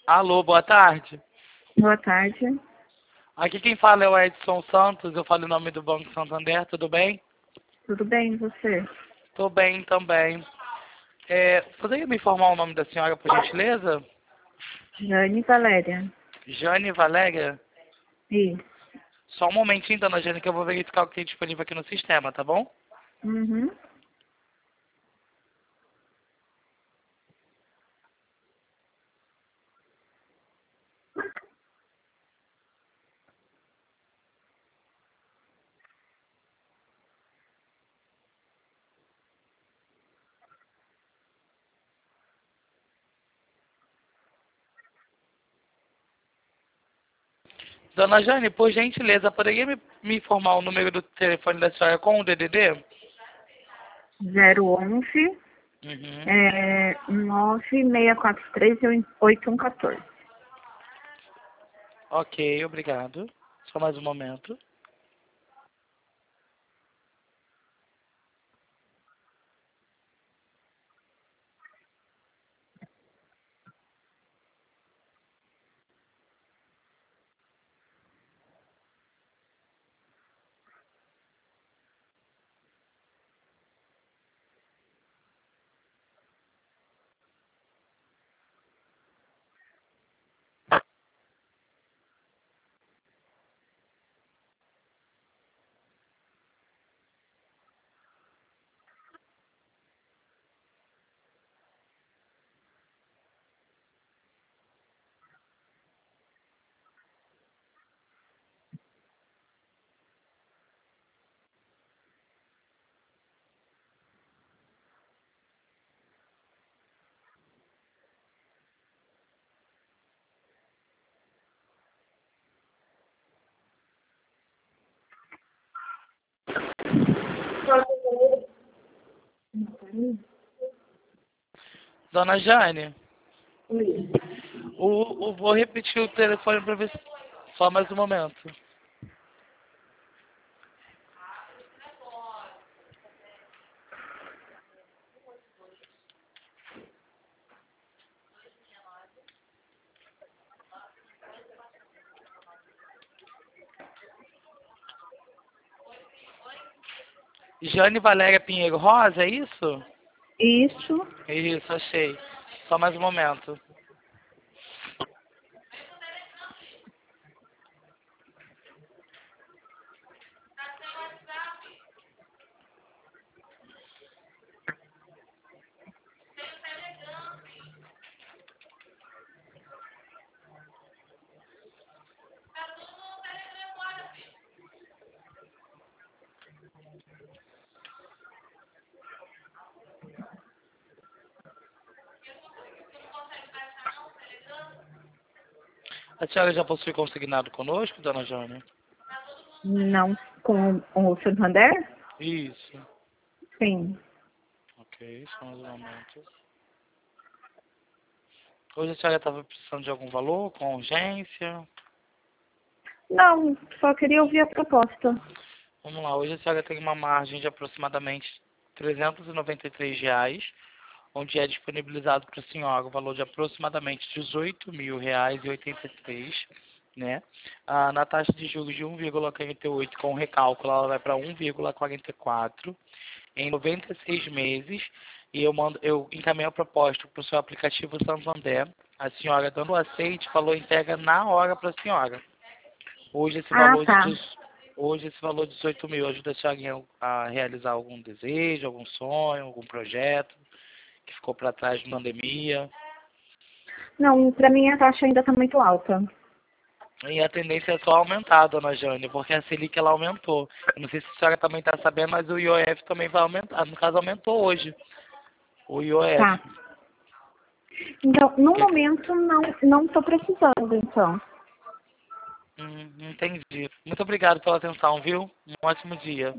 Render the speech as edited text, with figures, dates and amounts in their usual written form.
Alô, boa tarde. Boa tarde. Aqui quem fala é o Edson Santos, eu falo em nome do Banco Santander, tudo bem? Tudo bem, e você? Tô bem também. Poderia me informar o nome da senhora, por gentileza? Jane Valéria. Jane Valéria? Isso. Só um momentinho, dona Jane, que eu vou verificar o que tem disponível aqui no sistema, tá bom? Uhum. Dona Jane, por gentileza, poderia me informar o número do telefone da senhora com o DDD? 011 Uhum. 9643 8114. Ok, obrigado. Só mais um momento. Dona Jane, vou repetir o telefone para ver se... Só mais um momento. Jane Valéria Pinheiro Rosa, é isso? Isso. Isso, achei. Só mais um momento. A senhora já possui consignado conosco, dona Jane? Não com o Santander? Isso. Sim. Ok, só mais um momento. Hoje a senhora estava precisando de algum valor, com urgência? Não, só queria ouvir a proposta. Vamos lá, hoje a senhora tem uma margem de aproximadamente R$ 393, onde é disponibilizado para a senhora o valor de aproximadamente R$ 18.000,83, né? Na taxa de juros de 1,48 com recálculo, ela vai para 1,44 em 96 meses, e eu encaminho a proposta para o seu aplicativo Santander. A senhora dando aceite, falou entrega na hora para a senhora. Hoje esse Ah, valor de tá. hoje esse valor de 18 mil ajuda a senhora a realizar algum desejo, algum sonho, algum projeto que ficou para trás na pandemia. Não, pra mim a taxa ainda tá muito alta. E a tendência é só aumentar, dona Jane, porque a Selic ela aumentou. Eu não sei se a senhora também está sabendo, mas o IOF também vai aumentar. No caso, aumentou hoje o IOF. Tá. Então, no Que- momento, não tô precisando, então. Entendi. Muito obrigado pela atenção, viu? Um ótimo dia.